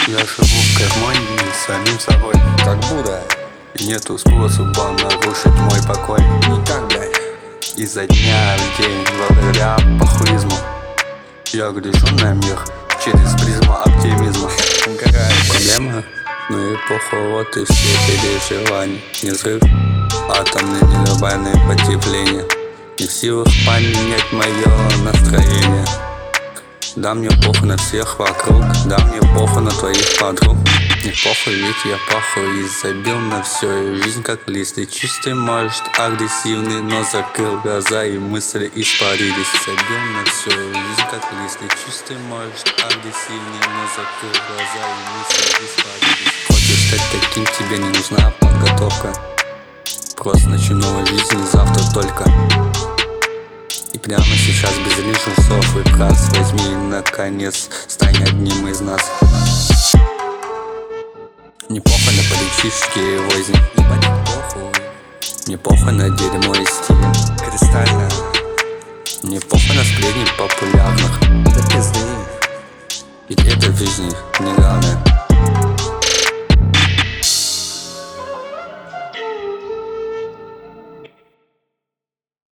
Я живу в гармонии с самим собой, как Будда. и нету способа нарушить мой покой. Никак, блядь. Изо дня в день, благодаря похуизму, я гляжу на мир через призму оптимизма. Какая Проблема? Ну и похуй, вот и все переживания. Не взрыв, атомные, не глобальное потепление. Не в силах поменять мое настроение. Да мне похуй на всех вокруг, да мне похуй на твоих подруг. Не похуй, ведь я похуй и забил на все. И жизнь как лист, и чистый, может, агрессивный, но закрыл глаза и мысли испарились. Забил на все, и жизнь как лист, и чистый, может, агрессивный, но закрыл глаза и мысли испарились. Хочешь стать таким, тебе не нужна подготовка. Просто начни новую жизнь завтра только. И прямо сейчас без лишних и фраз возьми, наконец, стань одним из нас. Не похуй на политические возни, ебать похуй. Не похуй на дерьмо и стиль кристально. Не похуй на сплетни популярных. Да пизды. Ведь это в жизни не главное.